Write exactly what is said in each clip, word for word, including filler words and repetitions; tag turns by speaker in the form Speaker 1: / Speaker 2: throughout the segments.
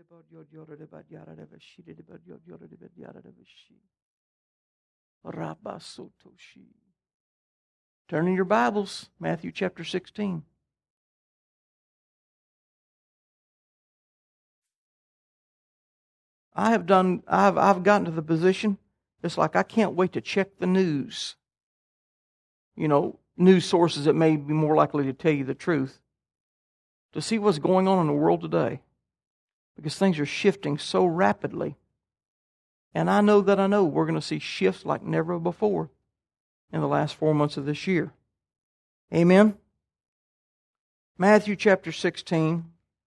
Speaker 1: Turn in your Bibles, Matthew chapter sixteen. I have done, I've, I've gotten to the position, it's like I can't wait to check the news. You know, news sources that may be more likely to tell you the truth, to see what's going on in the world today. Because things are shifting so rapidly. And I know that I know we're going to see shifts like never before in the last four months of this year. Amen? Matthew chapter sixteen.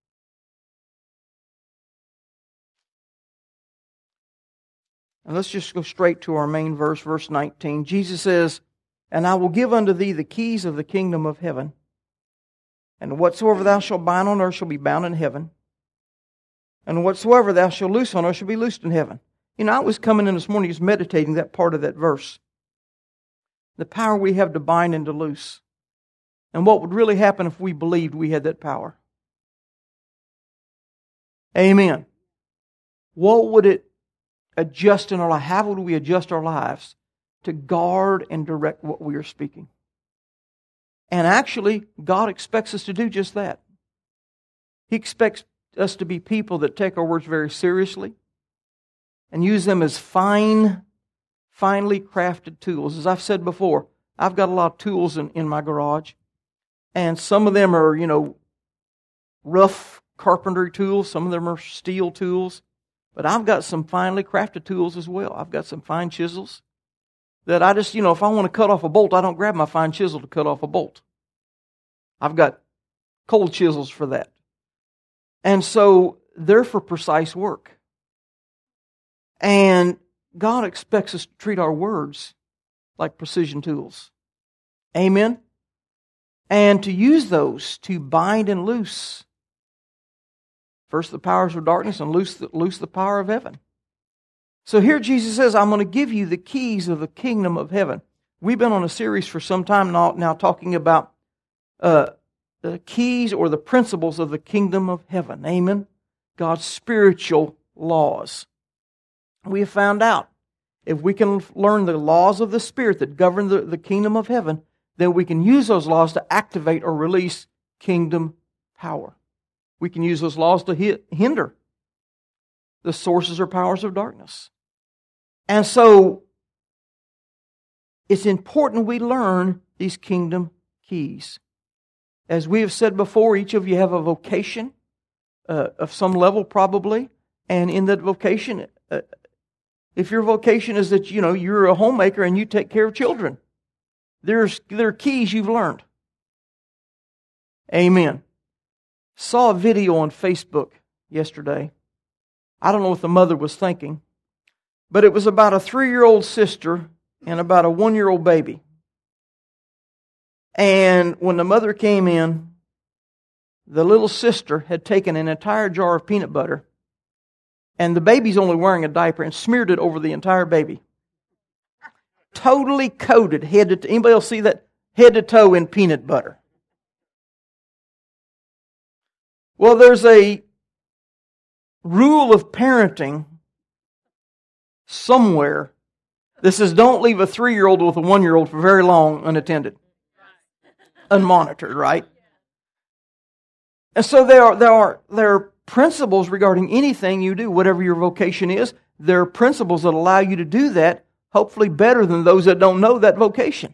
Speaker 1: And let's just go straight to our main verse, verse nineteen. Jesus says, "And I will give unto thee the keys of the kingdom of heaven. And whatsoever thou shalt bind on earth shall be bound in heaven. And whatsoever thou shalt loose on earth shall be loosed in heaven." You know, I was coming in this morning just meditating that part of that verse. The power we have to bind and to loose. And what would really happen if we believed we had that power. Amen. What would it adjust in our life? How would we adjust our lives to guard and direct what we are speaking? And actually, God expects us to do just that. He expects us to be people that take our words very seriously and use them as fine, finely crafted tools. As I've said before, I've got a lot of tools in, in my garage. And some of them are, you know, rough carpentry tools. Some of them are steel tools. But I've got some finely crafted tools as well. I've got some fine chisels that I just, you know, if I want to cut off a bolt, I don't grab my fine chisel to cut off a bolt. I've got cold chisels for that. And so they're for precise work. And God expects us to treat our words like precision tools. Amen? And to use those to bind and loose. First the powers of darkness and loose the, loose the power of heaven. So here Jesus says, I'm going to give you the keys of the kingdom of heaven. We've been on a series for some time now, now talking about uh, the keys or the principles of the kingdom of heaven. Amen? God's spiritual laws. We have found out if we can learn the laws of the Spirit that govern the, the kingdom of heaven, then we can use those laws to activate or release kingdom power. We can use those laws to hinder the sources or powers of darkness. And so, it's important we learn these kingdom keys. As we have said before, each of you have a vocation uh, of some level probably. And in that vocation, uh, if your vocation is that, you know, you're a homemaker and you take care of children, there's there are keys you've learned. Amen. Saw a video on Facebook yesterday. I don't know what the mother was thinking, but it was about a three-year-old sister and about a one-year-old baby. And when the mother came in, the little sister had taken an entire jar of peanut butter, and the baby's only wearing a diaper, and smeared it over the entire baby. Totally coated head to toe. Anybody else see that? Head to toe in peanut butter. Well, there's a rule of parenting somewhere that says don't leave a three-year-old with a one-year-old for very long unattended, unmonitored, right? And so there are, there are, there are principles regarding anything you do, whatever your vocation is. There are principles that allow you to do that, hopefully better than those that don't know that vocation.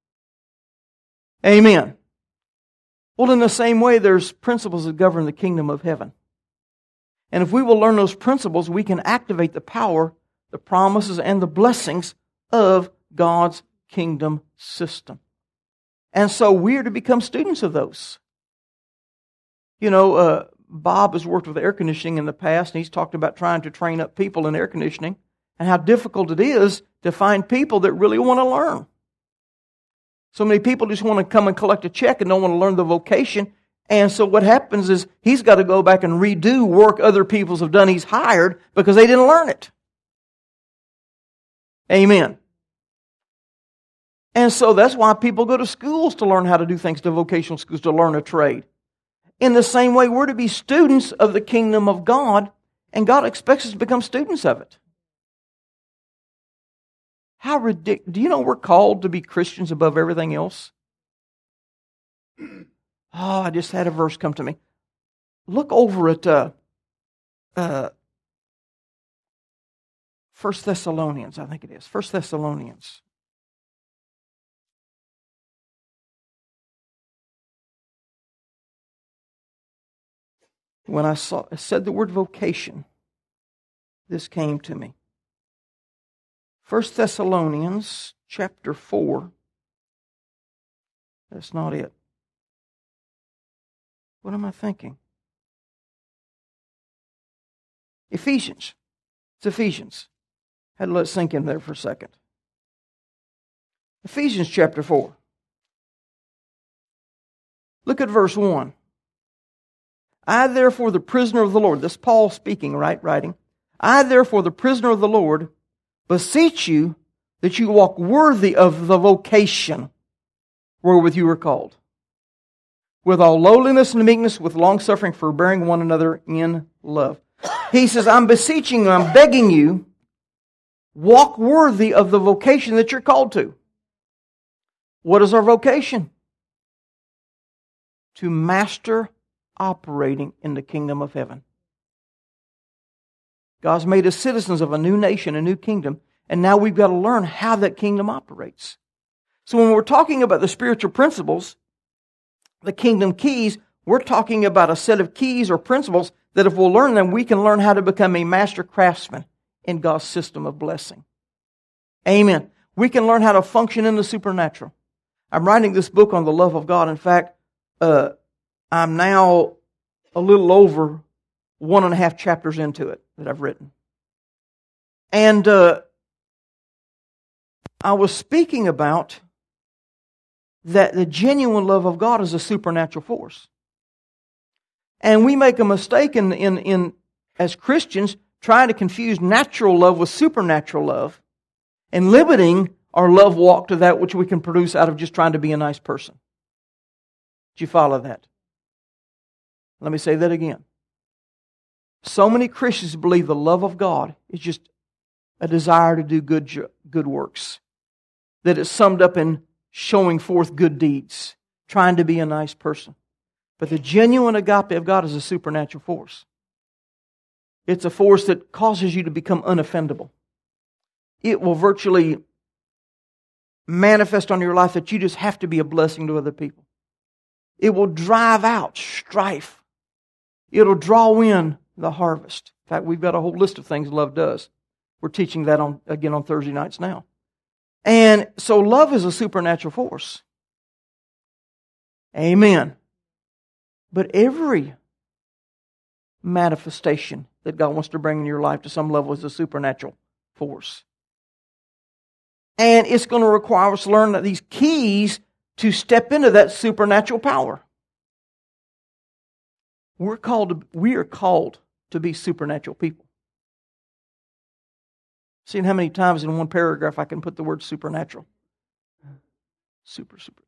Speaker 1: Amen. Well, in the same way, there's principles that govern the kingdom of heaven. And if we will learn those principles, we can activate the power, the promises, and the blessings of God's kingdom system. And so we're to become students of those. You know, uh, Bob has worked with air conditioning in the past, and he's talked about trying to train up people in air conditioning and how difficult it is to find people that really want to learn. So many people just want to come and collect a check and don't want to learn the vocation. And so what happens is he's got to go back and redo work other people have done he's hired because they didn't learn it. Amen. And so that's why people go to schools to learn how to do things, to vocational schools to learn a trade. In the same way, we're to be students of the kingdom of God And God expects us to become students of it. How ridiculous. Do you know we're called to be Christians above everything else? Oh, I just had a verse come to me. Look over at uh, uh, First Thessalonians, I think it is. First Thessalonians. When I saw I said the word vocation, this came to me. First Thessalonians chapter four. That's not it. What am I thinking? Ephesians. It's Ephesians. Had to let it sink in there for a second. Ephesians chapter four. Look at verse one. I therefore, the prisoner of the Lord, this is Paul speaking, right, writing. I therefore, the prisoner of the Lord, beseech you that you walk worthy of the vocation wherewith you were called, with all lowliness and meekness, with longsuffering, forbearing one another in love. He says, I'm beseeching you, I'm begging you, walk worthy of the vocation that you're called to. What is our vocation? To master operating in the kingdom of heaven. God's made us citizens of a new nation, a new kingdom, and now we've got to learn how that kingdom operates. So when we're talking about the spiritual principles, the kingdom keys, we're talking about a set of keys or principles that if we'll learn them, we can learn how to become a master craftsman in God's system of blessing. Amen. We can learn how to function in the supernatural. I'm writing this book on the love of God. In fact, uh, I'm now a little over one and a half chapters into it that I've written. And uh, I was speaking about that the genuine love of God is a supernatural force. And we make a mistake in, in, in as Christians trying to confuse natural love with supernatural love and limiting our love walk to that which we can produce out of just trying to be a nice person. Did you follow that? Let me say that again. So many Christians believe the love of God is just a desire to do good, good works. That it's summed up in showing forth good deeds, trying to be a nice person. But the genuine agape of God is a supernatural force. It's a force that causes you to become unoffendable. It will virtually manifest on your life that you just have to be a blessing to other people. It will drive out strife. It'll draw in the harvest. In fact, we've got a whole list of things love does. We're teaching that on again on Thursday nights now. And so love is a supernatural force. Amen. But every manifestation that God wants to bring in your life to some level is a supernatural force. And it's going to require us to learn that these keys to step into that supernatural power. We're called to, we are called to be supernatural people. Seeing how many times in one paragraph I can put the word supernatural. Super, super.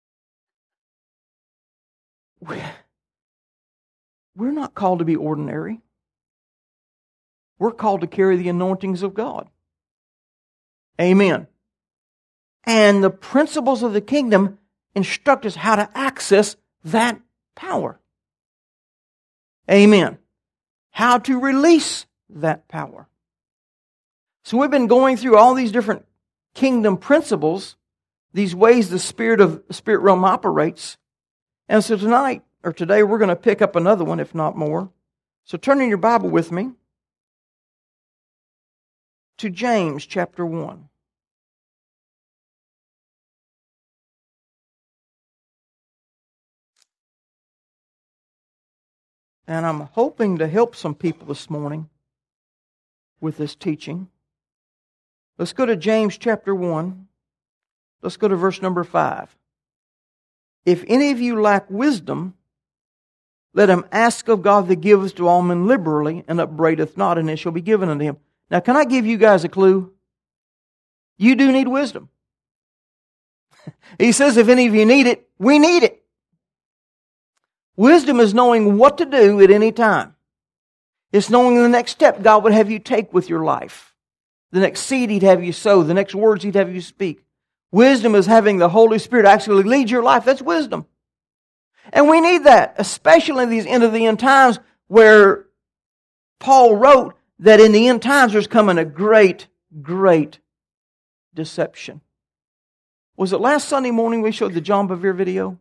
Speaker 1: We're not called to be ordinary. We're called to carry the anointings of God. Amen. And the principles of the kingdom instruct us how to access that power. Amen. How to release that power. So we've been going through all these different kingdom principles, these ways the spirit of the spirit realm operates. And so tonight, or today, we're going to pick up another one, if not more. So turn in your Bible with me to James chapter one. And I'm hoping to help some people this morning with this teaching. Let's go to James chapter one. Let's go to verse number five. If any of you lack wisdom, let him ask of God that giveth to all men liberally and upbraideth not, and it shall be given unto him. Now, can I give you guys a clue? You do need wisdom. He says if any of you need it, we need it. Wisdom is knowing what to do at any time. It's knowing the next step God would have you take with your life. The next seed He'd have you sow. The next words He'd have you speak. Wisdom is having the Holy Spirit actually lead your life. That's wisdom. And we need that, especially in these end of the end times where Paul wrote that in the end times there's coming a great, great deception. Was it last Sunday morning we showed the John Bevere video?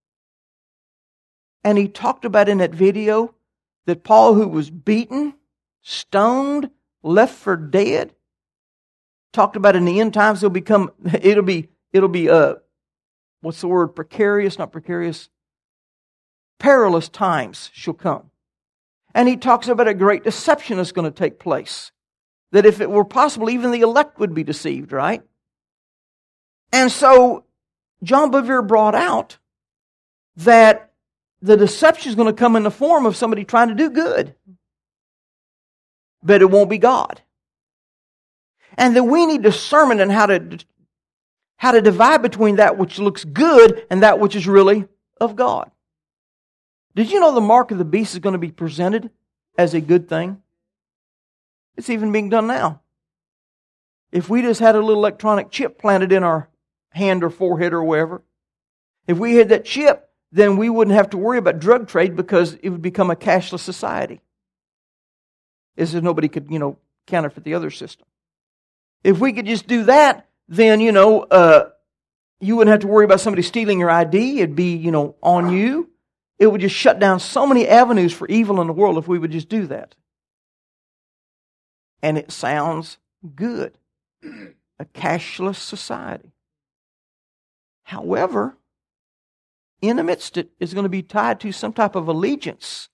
Speaker 1: And he talked about in that video that Paul, who was beaten, stoned, left for dead, talked about in the end times it'll become, it'll be, it'll be, uh, what's the word? Precarious, not precarious. Perilous times shall come. And he talks about a great deception that's going to take place. That if it were possible, even the elect would be deceived, right? And so, John Bevere brought out that the deception is going to come in the form of somebody trying to do good. But it won't be God. And that we need discernment in how to, how to divide between that which looks good and that which is really of God. Did you know the mark of the beast is going to be presented as a good thing? It's even being done now. If we just had a little electronic chip planted in our hand or forehead or wherever, if we had that chip, then we wouldn't have to worry about drug trade because it would become a cashless society. As if nobody could, you know, counterfeit the other system. If we could just do that, then, you know, uh, you wouldn't have to worry about somebody stealing your I D. It'd be, you know, on you. It would just shut down so many avenues for evil in the world if we would just do that. And it sounds good. A cashless society. However, in the midst of it is going to be tied to some type of allegiance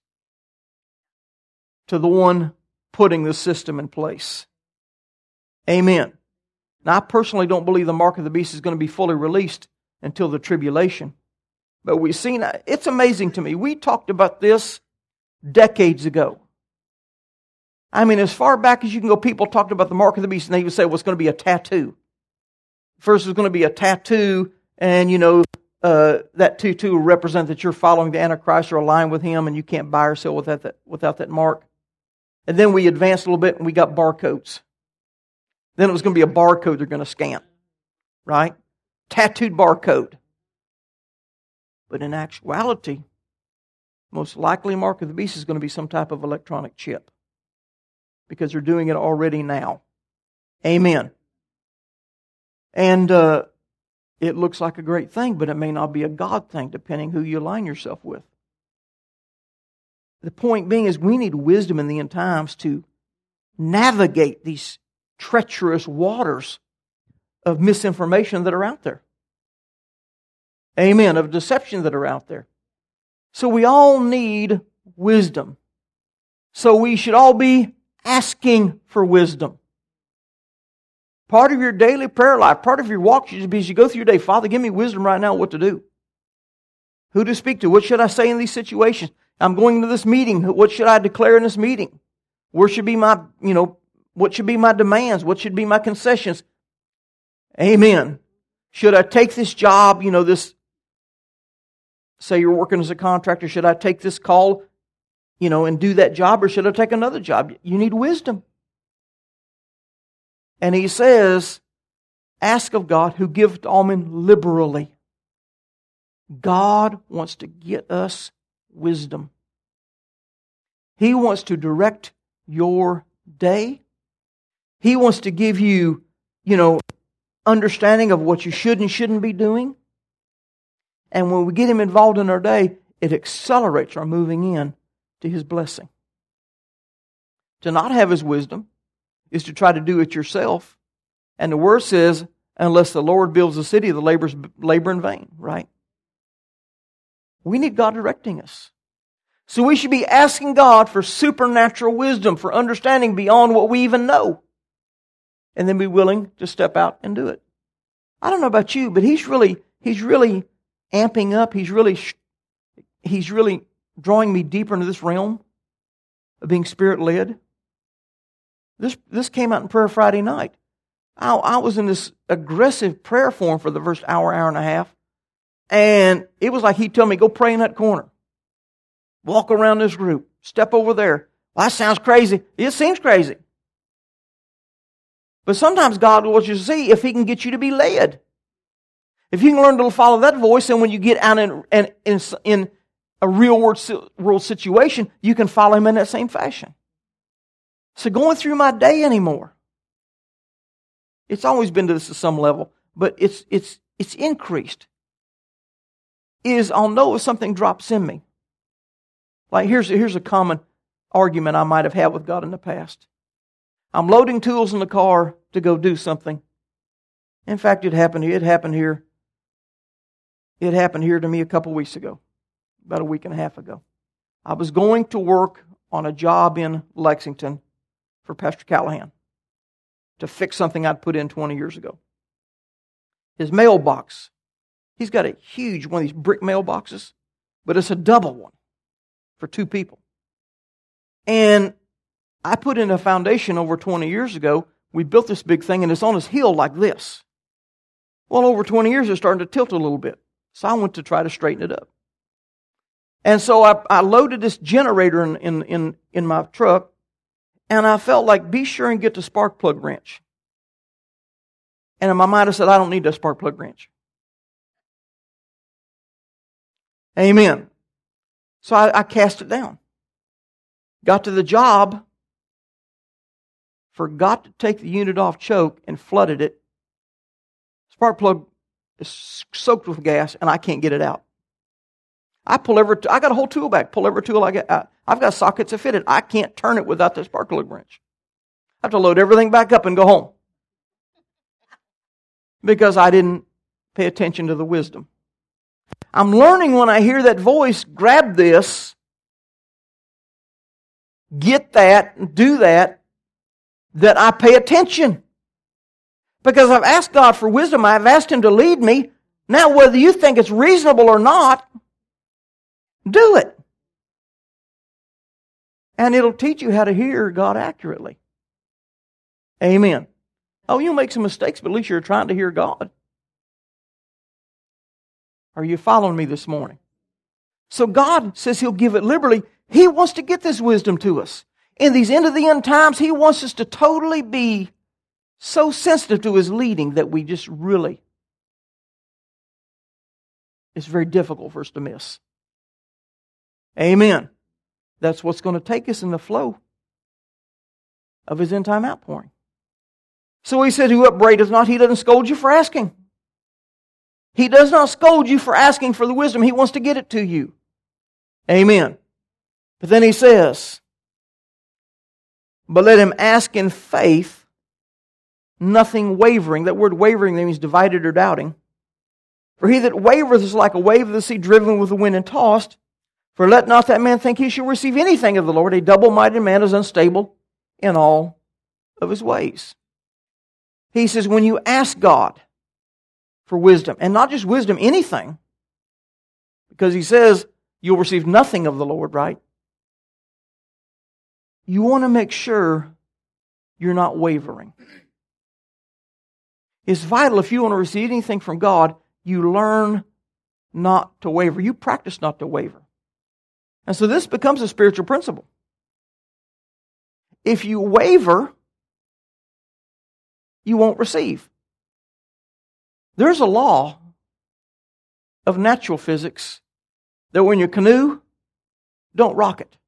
Speaker 1: to the one putting the system in place. Amen. Now, I personally don't believe the mark of the beast is going to be fully released until the tribulation. But we've seen, it's amazing to me. We talked about this decades ago. I mean, as far back as you can go, people talked about the mark of the beast, and they would say, well, it's going to be a tattoo. First, it's going to be a tattoo, and, you know, uh, that tattoo will represent that you're following the Antichrist or aligned with him, and you can't buy or sell without that, without that mark. And then we advanced a little bit, and we got barcodes. Then it was going to be a barcode they're going to scan, right? Tattooed barcode. But in actuality, most likely mark of the beast is going to be some type of electronic chip. Because they're doing it already now. Amen. And uh, it looks like a great thing, but it may not be a God thing, depending who you align yourself with. The point being is we need wisdom in the end times to navigate these treacherous waters of misinformation that are out there. Amen. Of deception that are out there. So we all need wisdom. So we should all be asking for wisdom. Part of your daily prayer life, part of your walk should be as you go through your day, Father, give me wisdom right now what to do. Who to speak to? What should I say in these situations? I'm going into this meeting. What should I declare in this meeting? Where should be my, you know, what should be my demands? What should be my concessions? Amen. Should I take this job, you know, this, say you're working as a contractor, should I take this call, you know, and do that job, or should I take another job? You need wisdom. And he says, ask of God who giveth all men liberally. God wants to get us wisdom. He wants to direct your day. He wants to give you, you know, understanding of what you should and shouldn't be doing. And when we get Him involved in our day, it accelerates our moving in to His blessing. To not have His wisdom is to try to do it yourself. And the Word says, unless the Lord builds a city, the laborers labor in vain, right? We need God directing us. So we should be asking God for supernatural wisdom, for understanding beyond what we even know. And then be willing to step out and do it. I don't know about you, but He's really, He's really amping up. He's really, He's really drawing me deeper into this realm of being Spirit-led. This, this came out in prayer Friday night. I, I was in this aggressive prayer form for the first hour, hour and a half. And it was like He told me, go pray in that corner. Walk around this group. Step over there. Well, that sounds crazy. It seems crazy. But sometimes God wants you to see if He can get you to be led. If you can learn to follow that voice, then when you get out in, in, in, in a real world situation, you can follow Him in that same fashion. So going through my day anymore, it's always been to this at some level, but it's it's it's increased. Is I'll know if something drops in me. Like here's here's a common argument I might have had with God in the past. I'm loading tools in the car to go do something. In fact, it happened. It happened here. It happened here to me a couple weeks ago, about a week and a half ago. I was going to work on a job in Lexington for Pastor Callahan to fix something I'd put in twenty years ago. His mailbox, he's got a huge one of these brick mailboxes, but it's a double one for two people. And I put in a foundation over twenty years ago. We built this big thing, and it's on this hill like this. Well, over twenty years, it's starting to tilt a little bit. So I went to try to straighten it up. And so I, I loaded this generator in, in, in, in my truck, and I felt like, be sure and get the spark plug wrench. And in my mind, I said, I don't need that spark plug wrench. Amen. So I, I cast it down. Got to the job, forgot to take the unit off choke, and flooded it. Spark plug is soaked with gas, and I can't get it out. I pull every, I got a whole tool bag, pull every tool I get out. I've got sockets that fit it. I can't turn it without the spark plug wrench. I have to load everything back up and go home. Because I didn't pay attention to the wisdom. I'm learning when I hear that voice, grab this, get that, do that, that I pay attention. Because I've asked God for wisdom, I've asked Him to lead me. Now, whether you think it's reasonable or not, do it. And it'll teach you how to hear God accurately. Amen. Oh, you'll make some mistakes, but at least you're trying to hear God. Are you following me this morning? So God says He'll give it liberally. He wants to get this wisdom to us. In these end of the end times, He wants us to totally be so sensitive to His leading that we just really, it's very difficult for us to miss. Amen. That's what's going to take us in the flow of His end time outpouring. So He said, who upbraideth not, he doesn't scold you for asking. He does not scold you for asking for the wisdom. He wants to get it to you. Amen. But then He says, but let him ask in faith, nothing wavering. That word wavering means divided or doubting. For he that wavereth is like a wave of the sea driven with the wind and tossed. For let not that man think he shall receive anything of the Lord. A double-minded man is unstable in all of his ways. He says, when you ask God for wisdom, and not just wisdom, anything, because He says you'll receive nothing of the Lord, right? You want to make sure you're not wavering. It's vital if you want to receive anything from God, you learn not to waver. You practice not to waver. And so this becomes a spiritual principle. If you waver, you won't receive. There's a law of natural physics that when your canoe, don't rock it.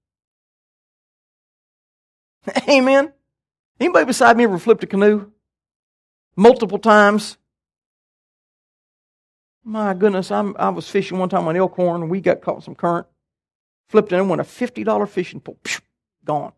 Speaker 1: Amen. Anybody beside me ever flipped a canoe? Multiple times? My goodness, I'm, I was fishing one time on Elkhorn, and we got caught in some current. Flipped it in, won a fifty dollars fishing pole. Phew, gone.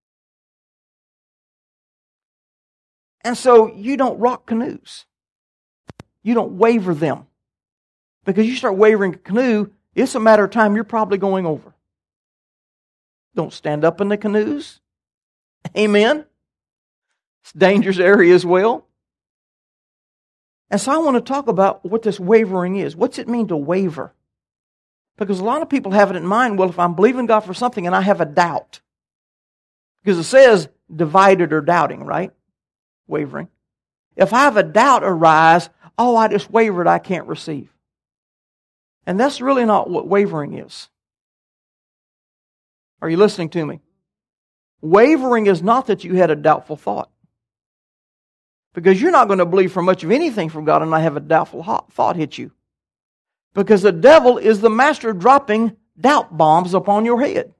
Speaker 1: And so you don't rock canoes. You don't waver them. Because you start wavering a canoe, it's a matter of time you're probably going over. Don't stand up in the canoes. Amen. It's a dangerous area as well. And so I want to talk about what this wavering is. What's it mean to waver? Because a lot of people have it in mind, well, if I'm believing God for something and I have a doubt. Because it says divided or doubting, right? Wavering. If I have a doubt arise, oh, I just wavered, I can't receive. And that's really not what wavering is. Are you listening to me? Wavering is not that you had a doubtful thought. Because you're not going to believe for much of anything from God and not have a doubtful thought hit you. Because the devil is the master of dropping doubt bombs upon your head.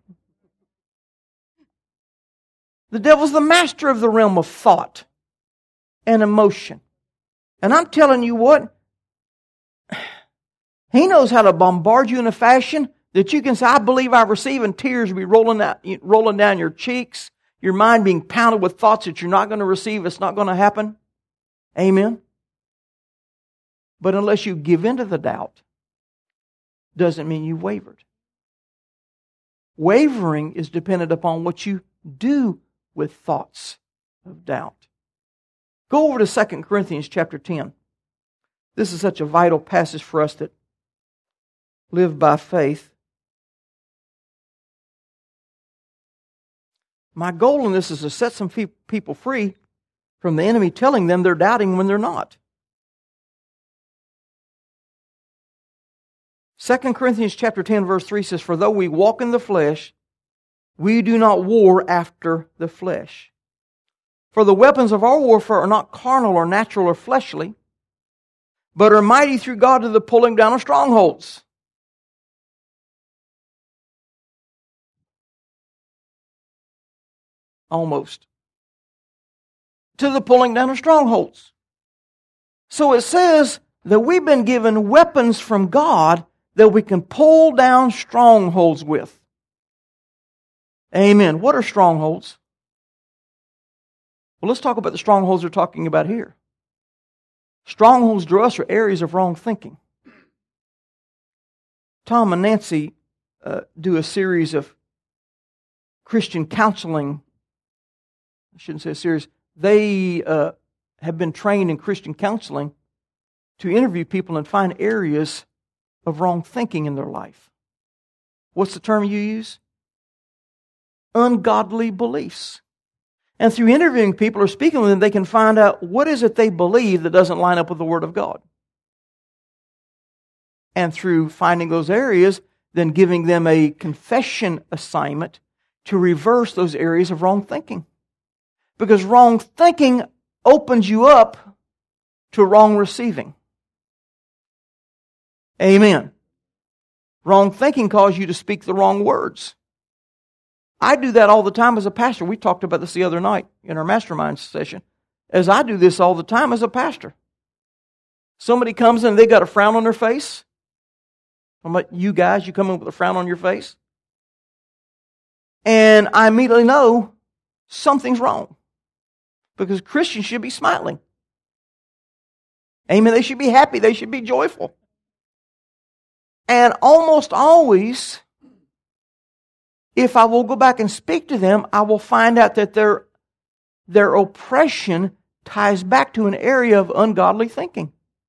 Speaker 1: The devil's the master of the realm of thought and emotion. And I'm telling you what, he knows how to bombard you in a fashion that you can say, I believe I receive, and tears will be rolling, out, rolling down your cheeks, your mind being pounded with thoughts that you're not going to receive, it's not going to happen. Amen? But unless you give in to the doubt, doesn't mean you've wavered. Wavering is dependent upon what you do with thoughts of doubt. Go over to Second Corinthians chapter ten. This is such a vital passage for us that live by faith. My goal in this is to set some people free from the enemy telling them they're doubting when they're not. Second Corinthians chapter ten verse three says, For though we walk in the flesh, we do not war after the flesh. For the weapons of our warfare are not carnal or natural or fleshly, but are mighty through God to the pulling down of strongholds. Almost. To the pulling down of strongholds. So it says that we've been given weapons from God that we can pull down strongholds with. Amen. What are strongholds? Well, let's talk about the strongholds we're talking about here. Strongholds to us are areas of wrong thinking. Tom and Nancy uh, do a series of Christian counseling. I shouldn't say a series. They uh, have been trained in Christian counseling to interview people and find areas of wrong thinking in their life. What's the term you use? Ungodly beliefs. And through interviewing people or speaking with them, they can find out what is it they believe that doesn't line up with the Word of God. And through finding those areas, then giving them a confession assignment to reverse those areas of wrong thinking. Because wrong thinking opens you up to wrong receiving. Amen. Wrong thinking causes you to speak the wrong words. I do that all the time as a pastor. We talked about this the other night in our mastermind session. As I do this all the time as a pastor. Somebody comes in and they got a frown on their face. I'm like, you guys, you come in with a frown on your face. And I immediately know something's wrong. Because Christians should be smiling. Amen. They should be happy. They should be joyful. And almost always, if I will go back and speak to them, I will find out that their, their oppression ties back to an area of ungodly thinking.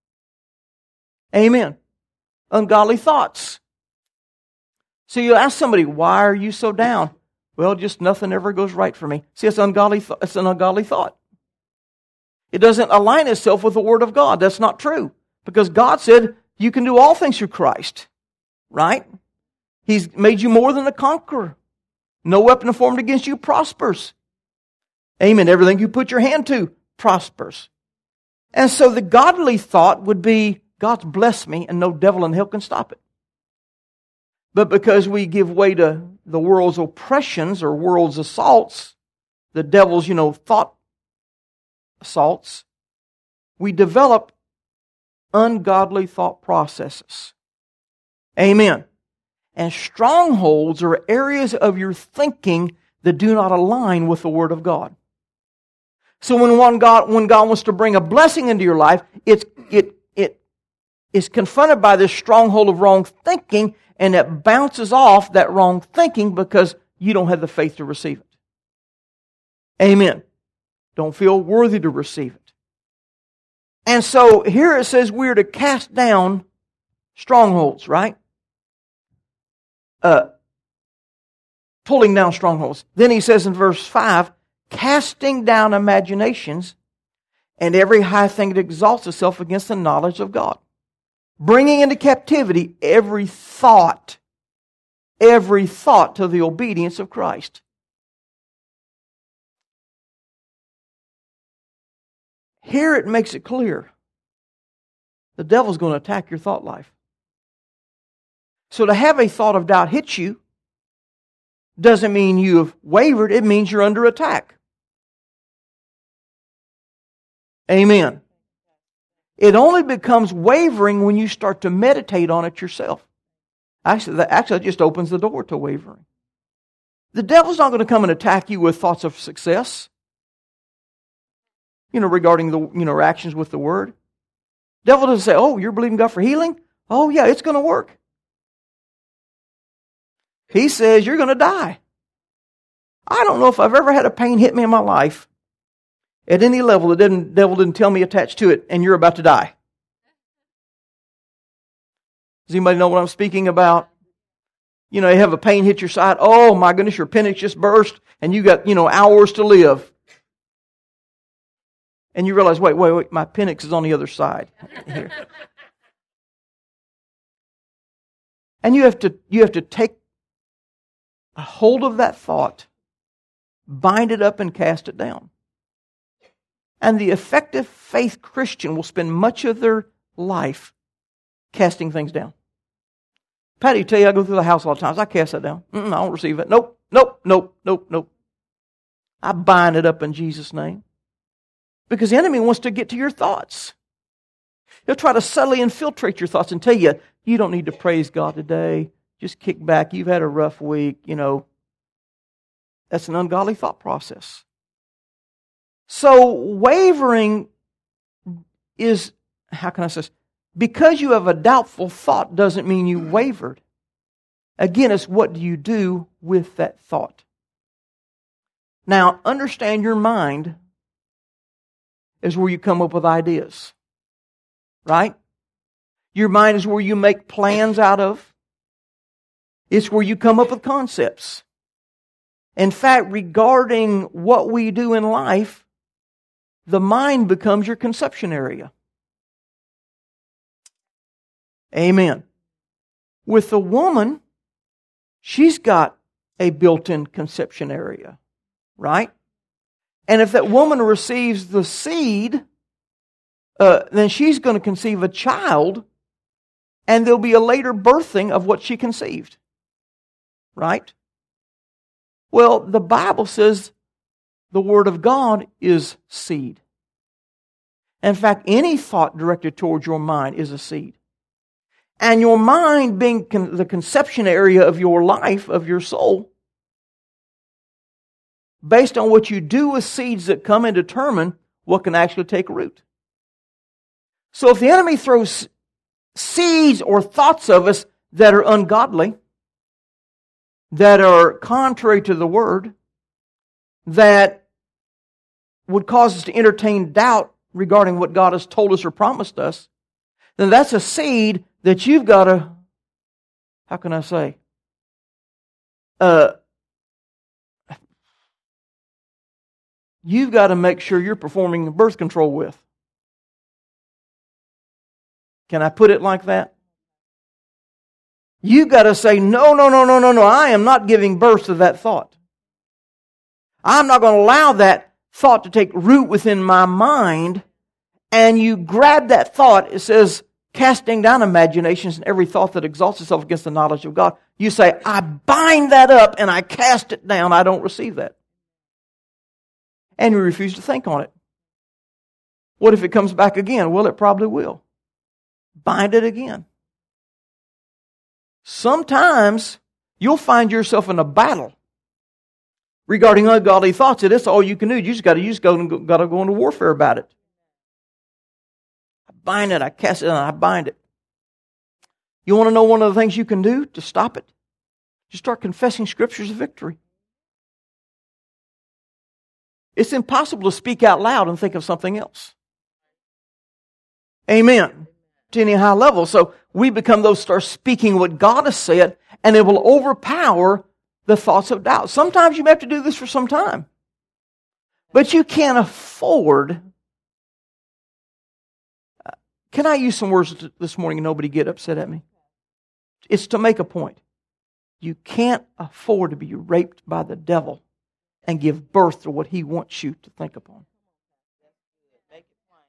Speaker 1: Amen. Ungodly thoughts. So you ask somebody, why are you so down? Well, just nothing ever goes right for me. See, it's ungodly. Th- it's an ungodly thought. It doesn't align itself with the Word of God. That's not true. Because God said, you can do all things through Christ. Right? He's made you more than a conqueror. No weapon formed against you prospers. Amen. Everything you put your hand to prospers. And so the godly thought would be, God's blessed me and no devil in hell can stop it. But because we give way to the world's oppressions or world's assaults, the devil's, you know, thought assaults, we develop ungodly thought processes. Amen. And strongholds are areas of your thinking that do not align with the Word of God. So when one God, when God wants to bring a blessing into your life, it's, it, it is confronted by this stronghold of wrong thinking, and it bounces off that wrong thinking because you don't have the faith to receive it. Amen. Don't feel worthy to receive it. And so here it says we're to cast down strongholds, right? Uh, pulling down strongholds. Then he says in verse five, casting down imaginations and every high thing that exalts itself against the knowledge of God. Bringing into captivity every thought, every thought to the obedience of Christ. Here it makes it clear. The devil's going to attack your thought life. So to have a thought of doubt hit you doesn't mean you have wavered. It means you're under attack. Amen. It only becomes wavering when you start to meditate on it yourself. Actually, that actually just opens the door to wavering. The devil's not going to come and attack you with thoughts of success, you know, regarding the you know reactions with the Word. The devil doesn't say, "Oh, you're believing God for healing? Oh, yeah, it's going to work." He says, "You're going to die." I don't know if I've ever had a pain hit me in my life at any level that the devil didn't tell me attached to it, and you're about to die. Does anybody know what I'm speaking about? You know, you have a pain hit your side. Oh my goodness, your appendix just burst, and you got, you know, hours to live. And you realize, wait, wait, wait, my appendix is on the other side. Here. And you have to, you have to take a hold of that thought, bind it up, and cast it down. And the effective faith Christian will spend much of their life casting things down. Patty, tell you I go through the house a lot of times. I cast that down. Mm-mm, I don't receive it. Nope, nope, nope, nope, nope. I bind it up in Jesus' name. Because the enemy wants to get to your thoughts. He'll try to subtly infiltrate your thoughts and tell you, you don't need to praise God today. Just kick back. You've had a rough week. You know, that's an ungodly thought process. So wavering is, how can I say this? Because you have a doubtful thought doesn't mean you wavered. Again, it's what do you do with that thought. Now, understand your mind is where you come up with ideas. Right? Your mind is where you make plans out of. It's where you come up with concepts. In fact, regarding what we do in life, the mind becomes your conception area. Amen. With the woman, she's got a built-in conception area, right? And if that woman receives the seed, uh, then she's going to conceive a child, and there'll be a later birthing of what she conceived, right? Well, the Bible says the Word of God is seed. In fact, any thought directed towards your mind is a seed. And your mind being con- the conception area of your life, of your soul, based on what you do with seeds that come and determine what can actually take root. So if the enemy throws seeds or thoughts of us that are ungodly, that are contrary to the Word, that would cause us to entertain doubt regarding what God has told us or promised us, then that's a seed that you've got to, how can I say, uh, you've got to make sure you're performing birth control with. Can I put it like that? You've got to say, no, no, no, no, no, no, I am not giving birth to that thought. I'm not going to allow that thought to take root within my mind. And you grab that thought, it says, casting down imaginations and every thought that exalts itself against the knowledge of God. You say, I bind that up and I cast it down. I don't receive that. And you refuse to think on it. What if it comes back again? Well, it probably will. Bind it again. Sometimes you'll find yourself in a battle regarding ungodly thoughts. And that's all you can do. You just got to you just go and got to go into warfare about it. I bind it, I cast it, and I bind it. You want to know one of the things you can do to stop it? Just start confessing scriptures of victory. It's impossible to speak out loud and think of something else. Amen. To any high level. So we become those start speaking what God has said, and it will overpower the thoughts of doubt. Sometimes you may have to do this for some time. But you can't afford. Can I use some words this morning and nobody get upset at me? It's to make a point. You can't afford to be raped by the devil and give birth to what he wants you to think upon.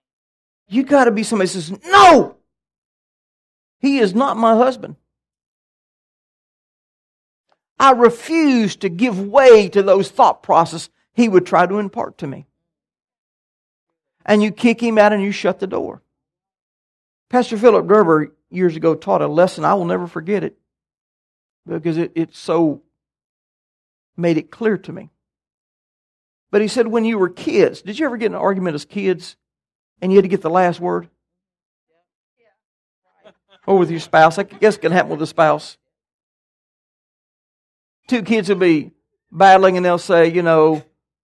Speaker 1: You got to be somebody who says, no! He is not my husband. I refuse to give way to those thought processes he would try to impart to me. And you kick him out and you shut the door. Pastor Philip Gerber years ago taught a lesson. I will never forget it because it, it so made it clear to me. But he said when you were kids, did you ever get in an argument as kids and you had to get the last word? Or with your spouse? I guess it can happen with a spouse. Two kids will be battling and they'll say, you know,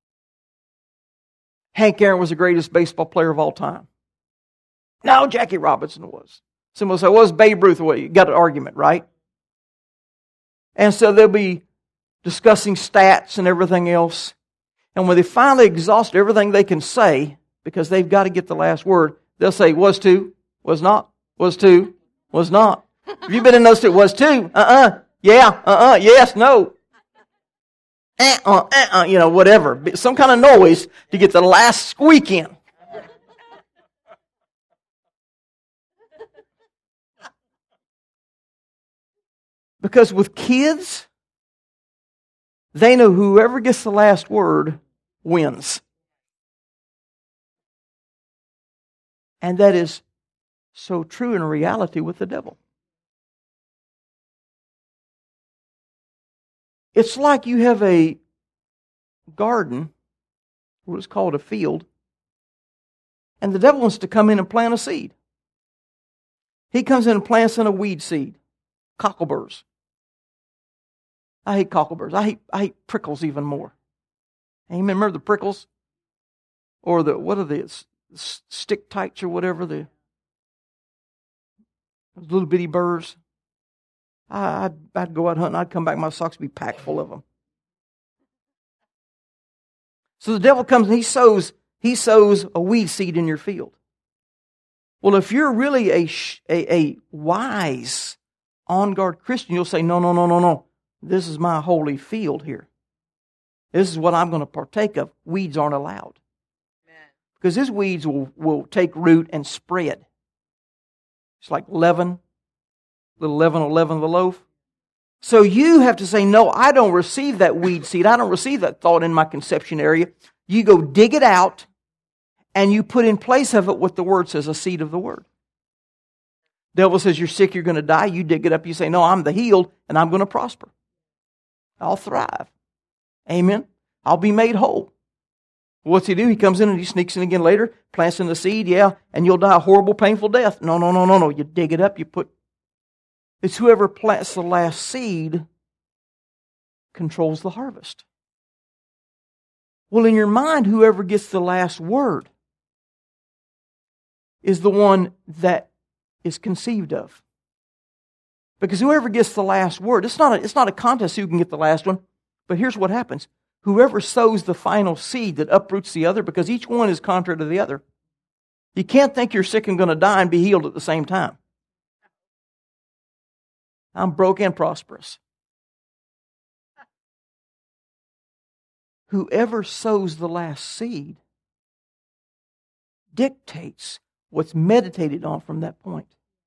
Speaker 1: Hank Aaron was the greatest baseball player of all time. No, Jackie Robinson was. Someone will say, well, it's Babe Ruth. Well, you got an argument, right? And so they'll be discussing stats and everything else. And when they finally exhaust everything they can say, because they've got to get the last word, they'll say, was two, was not, was two, was not. Have you been in those two? Was two, uh-uh, yeah, uh-uh, yes, no. Uh-uh, uh-uh, you know, whatever. Some kind of noise to get the last squeak in. Because with kids, they know whoever gets the last word wins. And that is so true in reality with the devil. It's like you have a garden, what is called a field, and the devil wants to come in and plant a seed. He comes in and plants in a weed seed, cockleburrs. I hate cockleburrs. I hate I hate prickles even more. Amen. Remember the prickles? Or the, what are the stick tights or whatever, the those little bitty burrs. I, I'd, I'd go out hunting, I'd come back, my socks would be packed full of them. So the devil comes and he sows, he sows a weed seed in your field. Well, if you're really a, a, a wise, on-guard Christian, you'll say, no, no, no, no, no. This is my holy field here. This is what I'm going to partake of. Weeds aren't allowed. Amen. Because these weeds will, will take root and spread. It's like leaven. Little leaven will leaven the loaf. So you have to say, no, I don't receive that weed seed. I don't receive that thought in my conception area. You go dig it out and you put in place of it what the Word says, a seed of the Word. Devil says you're sick, you're going to die. You dig it up, you say, no, I'm the healed and I'm going to prosper. I'll thrive. Amen. I'll be made whole. What's he do? He comes in and he sneaks in again later, plants in the seed, yeah, and you'll die a horrible, painful death. No, no, no, no, no. You dig it up, you put... It's whoever plants the last seed controls the harvest. Well, in your mind, whoever gets the last word is the one that is conceived of. Because whoever gets the last word, it's not a, it's not a contest who can get the last one, but here's what happens. Whoever sows the final seed that uproots the other, because each one is contrary to the other. You can't think you're sick and going to die and be healed at the same time. I'm broke and prosperous. Whoever sows the last seed dictates what's meditated on from that point.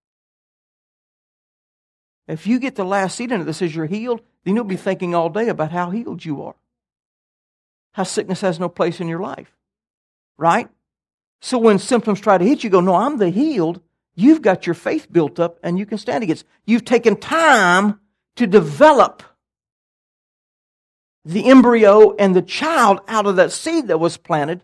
Speaker 1: If you get the last seed in it that says you're healed, then you'll be thinking all day about how healed you are. How sickness has no place in your life. Right? So when symptoms try to hit you, you go, no, I'm the healed. You've got your faith built up and you can stand against. You've taken time to develop the embryo and the child out of that seed that was planted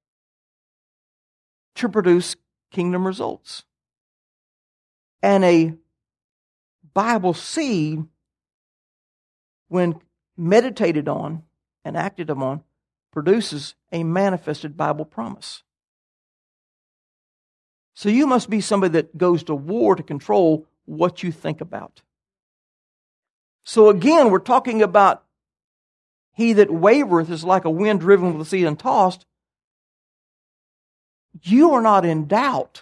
Speaker 1: to produce kingdom results. And a Bible seed, when meditated on and acted upon, produces a manifested Bible promise. So you must be somebody that goes to war to control what you think about. So again, we're talking about he that wavereth is like a wind driven with the sea and tossed. You are not in doubt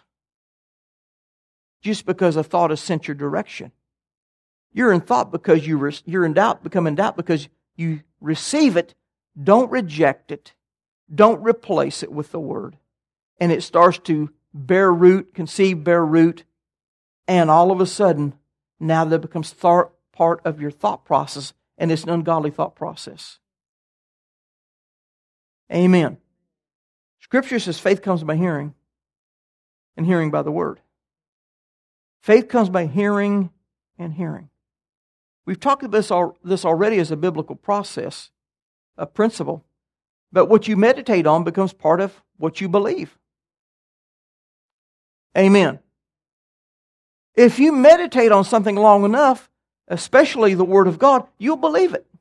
Speaker 1: just because a thought has sent your direction. You're in thought because you re- you're in doubt, become in doubt because you receive it, don't reject it, don't replace it with the Word, and it starts to bear root, conceive, bear root, and all of a sudden, now that becomes th- part of your thought process, and it's an ungodly thought process. Amen. Scripture says faith comes by hearing, and hearing by the Word. Faith comes by hearing and hearing. We've talked about this, al- this already as a biblical process, a principle, but what you meditate on becomes part of what you believe. Amen. If you meditate on something long enough, especially the Word of God, you'll believe it.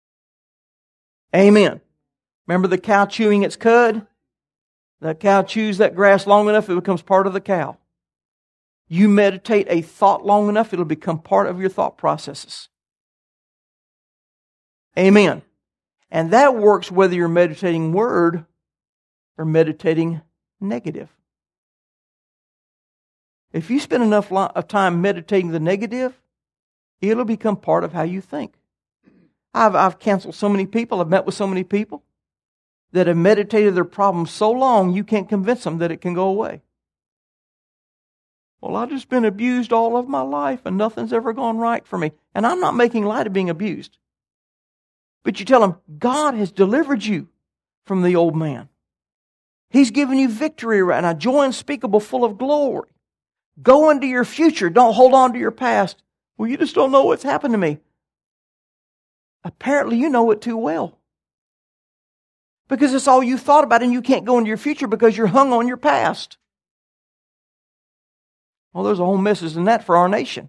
Speaker 1: Amen. Remember the cow chewing its cud? The cow chews that grass long enough, it becomes part of the cow. You meditate a thought long enough, it'll become part of your thought processes. Amen. And that works whether you're meditating Word or meditating negative. If you spend enough of time meditating the negative, it'll become part of how you think. I've, I've counseled so many people, I've met with so many people that have meditated their problems so long you can't convince them that it can go away. Well, I've just been abused all of my life and nothing's ever gone right for me. And I'm not making light of being abused. But you tell them, God has delivered you from the old man. He's given you victory right now, joy unspeakable, full of glory. Go into your future. Don't hold on to your past. Well, you just don't know what's happened to me. Apparently you know it too well. Because it's all you thought about and you can't go into your future because you're hung on your past. Well, there's a whole message in that for our nation.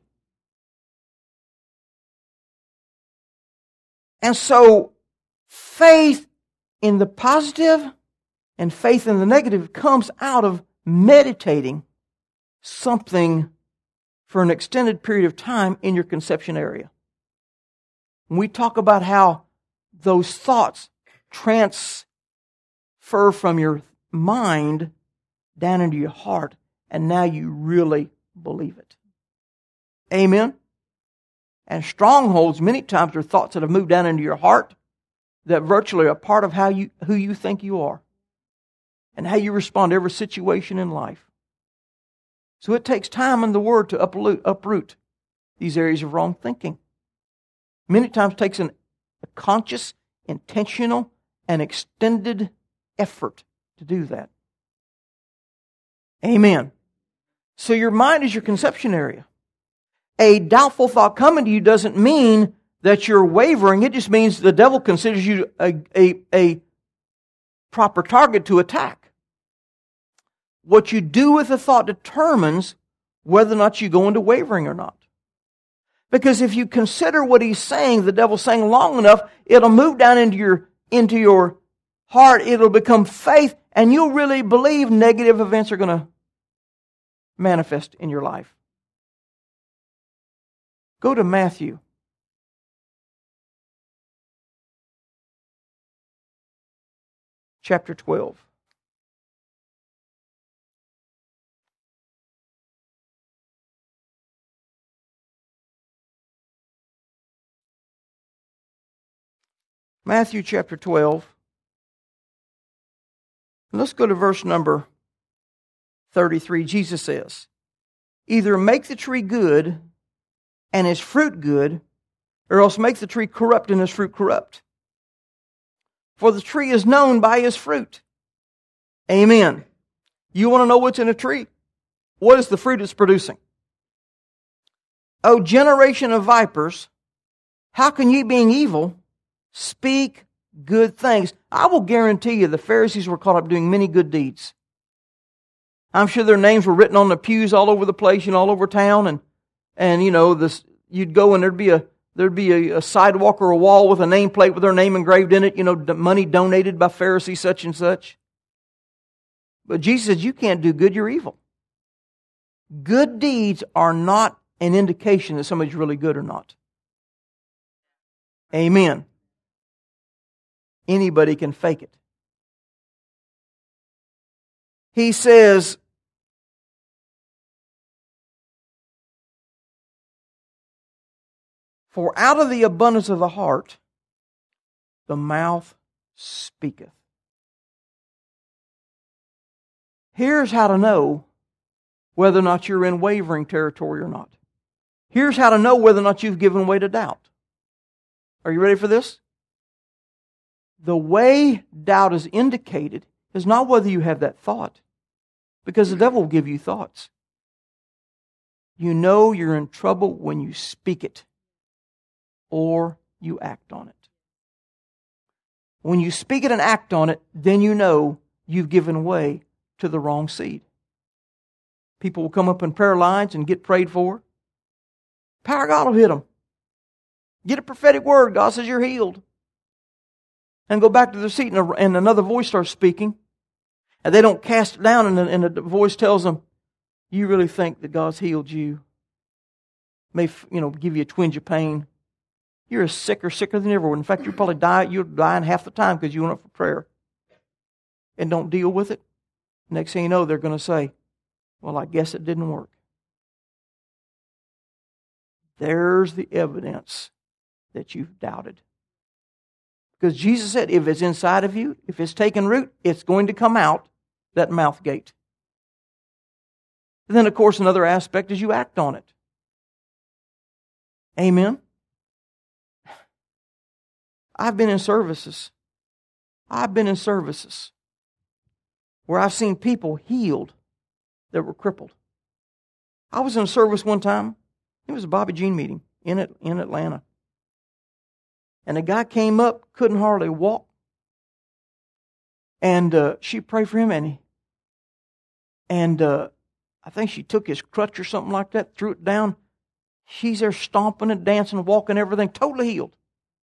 Speaker 1: And so, faith in the positive and faith in the negative comes out of meditating something for an extended period of time in your conception area. When we talk about how those thoughts transfer from your mind down into your heart, and now you really believe it. Amen? And strongholds many times are thoughts that have moved down into your heart that virtually are part of how you who you think you are and how you respond to every situation in life. So it takes time in the Word to uproot, uproot these areas of wrong thinking. Many times it takes an, a conscious, intentional, and extended effort to do that. Amen. So your mind is your conception area. A doubtful thought coming to you doesn't mean that you're wavering. It just means the devil considers you a, a, a proper target to attack. What you do with the thought determines whether or not you go into wavering or not. Because if you consider what he's saying, the devil's saying long enough, it'll move down into your, into your heart. It'll become faith, and you'll really believe negative events are going to manifest in your life. Go to Matthew. Chapter twelve. Matthew chapter twelve. And let's go to verse number thirty-three. Jesus says, either make the tree good and his fruit good, or else make the tree corrupt and his fruit corrupt. For the tree is known by his fruit. Amen. You want to know what's in a tree? What is the fruit it's producing? O generation of vipers, how can ye, being evil, speak good things? I will guarantee you the Pharisees were caught up doing many good deeds. I'm sure their names were written on the pews all over the place, you know, all over town, and and you know, this you'd go and there'd be a there'd be a, a sidewalk or a wall with a nameplate with their name engraved in it, you know, money donated by Pharisee such and such. But Jesus says you can't do good, you're evil. Good deeds are not an indication that somebody's really good or not. Amen. Anybody can fake it. He says, for out of the abundance of the heart, the mouth speaketh. Here's how to know whether or not you're in wavering territory or not. Here's how to know whether or not you've given way to doubt. Are you ready for this? The way doubt is indicated is not whether you have that thought, because the devil will give you thoughts. You know you're in trouble when you speak it or you act on it. When you speak it and act on it, then you know you've given way to the wrong seed. People will come up in prayer lines and get prayed for. Power of God will hit them. Get a prophetic word. God says you're healed. And go back to their seat and, a, and another voice starts speaking. And they don't cast it down and the, and the voice tells them, you really think that God's healed you? May, you know, give you a twinge of pain. You're as sick or sicker than ever. In fact, you'll probably die, you're dying half the time because you went up for prayer. And don't deal with it. Next thing you know, they're going to say, well, I guess it didn't work. There's the evidence that you've doubted. Because Jesus said, if it's inside of you, if it's taken root, it's going to come out that mouth gate. And then, of course, another aspect is you act on it. Amen? I've been in services. I've been in services where I've seen people healed that were crippled. I was in a service one time. It was a Bobby Jean meeting in it, in Atlanta. And a guy came up, couldn't hardly walk. And uh, she prayed for him, and he, and uh, I think she took his crutch or something like that, threw it down. She's there stomping and dancing, walking, everything, totally healed.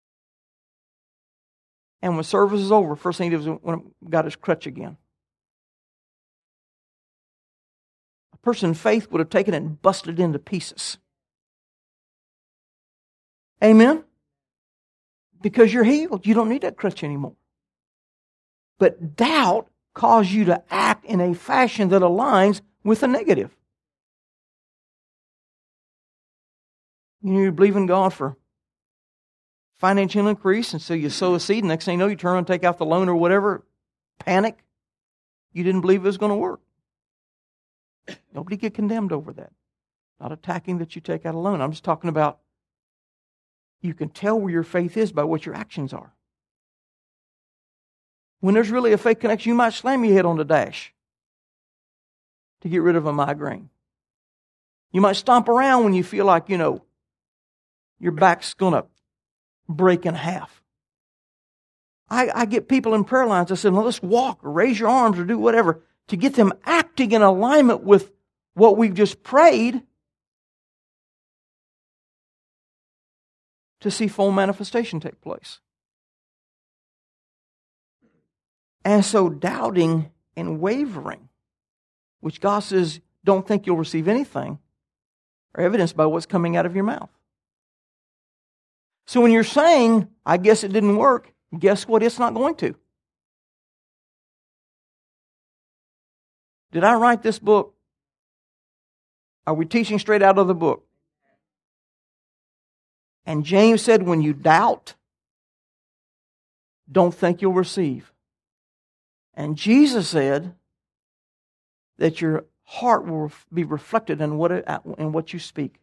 Speaker 1: And when service is over, first thing he did was when he got his crutch again. A person in faith would have taken it and busted it into pieces. Amen? Because you're healed. You don't need that crutch anymore. But doubt causes you to act in a fashion that aligns with the negative. You know, you believe in God for financial increase, and so you sow a seed, and next thing you know, you turn around and take out the loan or whatever, panic. You didn't believe it was going to work. Nobody get condemned over that. Not attacking that you take out a loan. I'm just talking about you can tell where your faith is by what your actions are. When there's really a faith connection, you might slam your head on the dash to get rid of a migraine. You might stomp around when you feel like, you know, your back's going to break in half. I, I get people in prayer lines, I said, well, let's walk or raise your arms or do whatever to get them acting in alignment with what we've just prayed to see full manifestation take place. And so doubting and wavering, which God says, don't think you'll receive anything, are evidenced by what's coming out of your mouth. So when you're saying, I guess it didn't work, guess what? It's not going to. Did I write this book? Are we teaching straight out of the book? And James said, when you doubt, don't think you'll receive. And Jesus said that your heart will be reflected in what, it, in what you speak.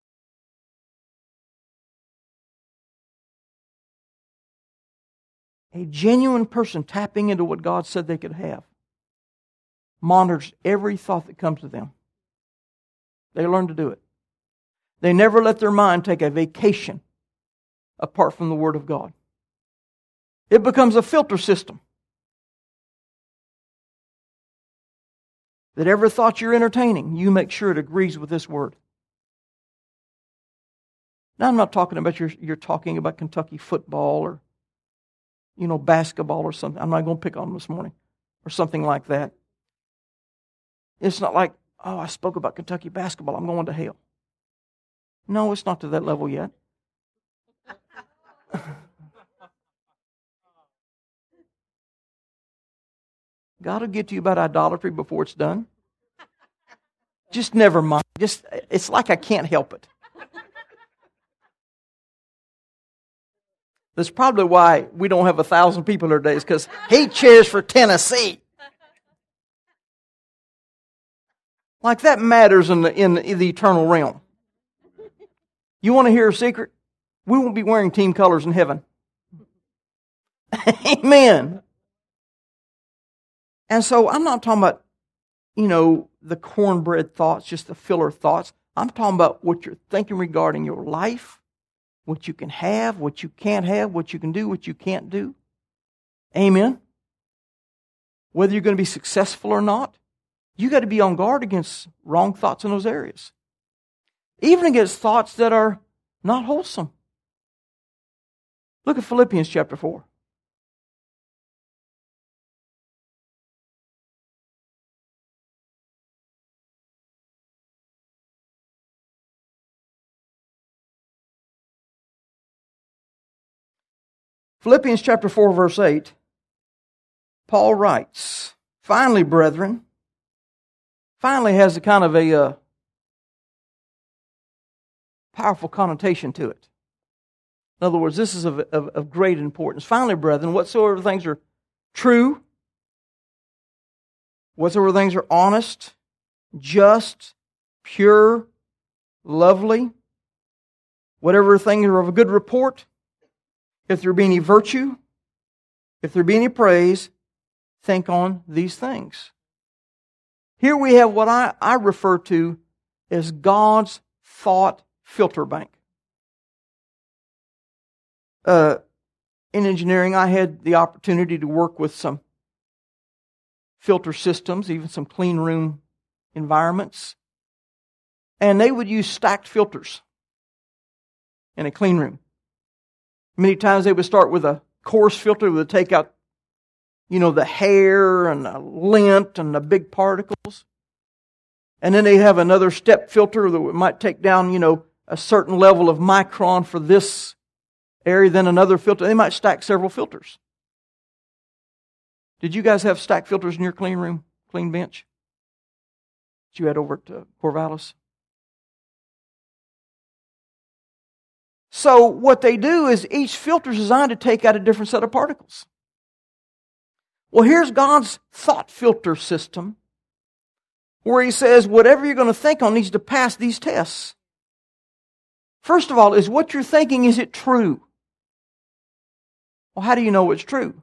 Speaker 1: A genuine person tapping into what God said they could have monitors every thought that comes to them. They learn to do it. They never let their mind take a vacation apart from the Word of God. It becomes a filter system. That every thought you're entertaining, you make sure it agrees with this Word. Now, I'm not talking about you're, you're talking about Kentucky football or, you know, basketball or something. I'm not going to pick on them this morning. Or something like that. It's not like, oh, I spoke about Kentucky basketball, I'm going to hell. No, it's not to that level yet. God will get to you about idolatry before it's done. Just never mind. Just it's like I can't help it. That's probably why we don't have a thousand people here today, is because he cheers for Tennessee. Like that matters in the, in the, in the eternal realm. You want to hear a secret? We won't be wearing team colors in heaven. Amen. And so I'm not talking about, you know, the cornbread thoughts, just the filler thoughts. I'm talking about what you're thinking regarding your life, what you can have, what you can't have, what you can do, what you can't do. Amen. Whether you're going to be successful or not, you got to be on guard against wrong thoughts in those areas. Even against thoughts that are not wholesome. Look at Philippians chapter four. Philippians chapter four, verse eight, Paul writes, "Finally, brethren," finally has a kind of a uh, powerful connotation to it. In other words, this is of, of, of great importance. "Finally, brethren, whatsoever things are true, whatsoever things are honest, just, pure, lovely, whatever things are of a good report, if there be any virtue, if there be any praise, think on these things." Here we have what I, I refer to as God's thought filter bank. Uh, in engineering, I had the opportunity to work with some filter systems, even some clean room environments. And they would use stacked filters in a clean room. Many times they would start with a coarse filter that would take out, you know, the hair and the lint and the big particles. And then they have another step filter that might take down, you know, a certain level of micron for this area, then another filter. They might stack several filters. Did you guys have stacked filters in your clean room, clean bench that you had over at uh, Corvallis? So what they do is each filter is designed to take out a different set of particles. Well, here's God's thought filter system where He says whatever you're going to think on needs to pass these tests. First of all, is what you're thinking, is it true? Well, how do you know it's true?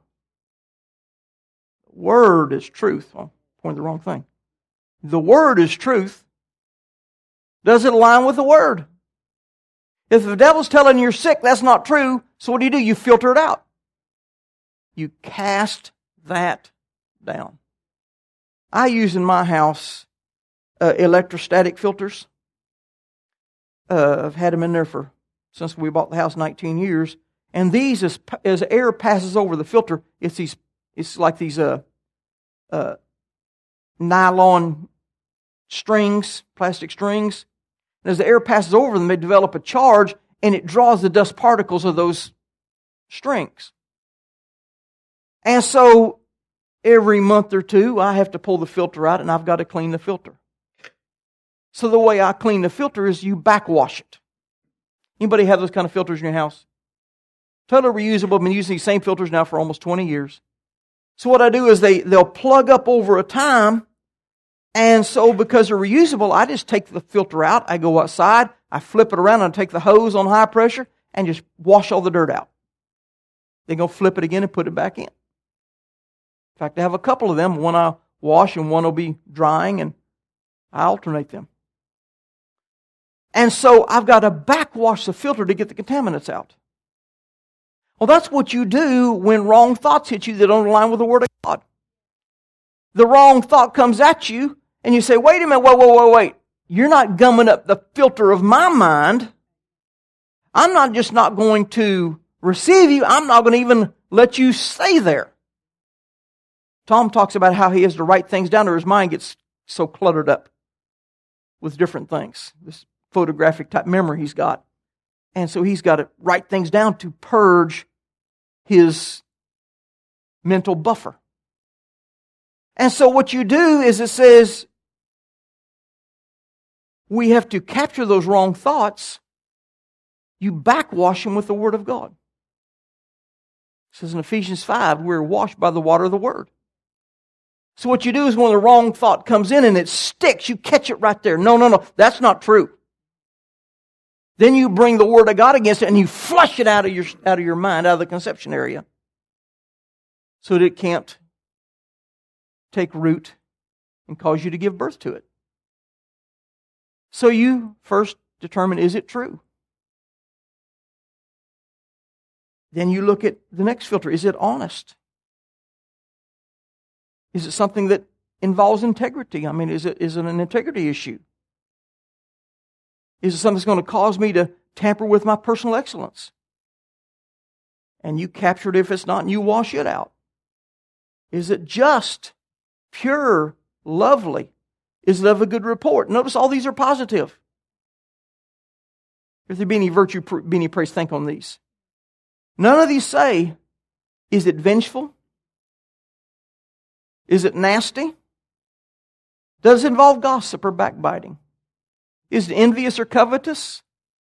Speaker 1: The Word is truth. Oh, I pointed the wrong thing. The Word is truth. Does it align with the Word? If the devil's telling you you're sick, that's not true. So what do you do? You filter it out. You cast that down. I use in my house uh, electrostatic filters. Uh, I've had them in there for since we bought the house nineteen years. And these, as, as air passes over the filter, it's these. It's like these uh, uh, nylon strings, plastic strings. And as the air passes over them, they develop a charge, and it draws the dust particles of those strings. And so every month or two, I have to pull the filter out, and I've got to clean the filter. So the way I clean the filter is you backwash it. Anybody have those kind of filters in your house? Totally reusable. I've been using these same filters now for almost twenty years. So what I do is they, they'll plug up over a time. And so because they're reusable, I just take the filter out. I go outside. I flip it around and I take the hose on high pressure and just wash all the dirt out. Then go flip it again and put it back in. In fact, I have a couple of them. One I'll wash and one will be drying, and I alternate them. And so I've got to backwash the filter to get the contaminants out. Well, that's what you do when wrong thoughts hit you that don't align with the Word of God. The wrong thought comes at you, and you say, wait a minute, wait, wait, wait, wait. You're not gumming up the filter of my mind. I'm not just not going to receive you, I'm not going to even let you stay there. Tom talks about how he has to write things down or his mind gets so cluttered up with different things. This photographic type memory he's got. And so he's got to write things down to purge his mental buffer. And so what you do is it says we have to capture those wrong thoughts. You backwash them with the Word of God. It says in Ephesians five, we're washed by the water of the Word. So what you do is when the wrong thought comes in and it sticks, you catch it right there. No, no, no, that's not true. Then you bring the Word of God against it and you flush it out of your, out of your mind, out of the conception area, so that it can't take root and cause you to give birth to it. So you first determine, is it true? Then you look at the next filter. Is it honest? Is it something that involves integrity? I mean, is it, is it an integrity issue? Is it something that's going to cause me to tamper with my personal excellence? And you capture it if it's not, and you wash it out. Is it just, pure, lovely? Is it of a good report? Notice all these are positive. If there be any virtue, be any praise, think on these. None of these say, is it vengeful? Is it nasty? Does it involve gossip or backbiting? Is it envious or covetous?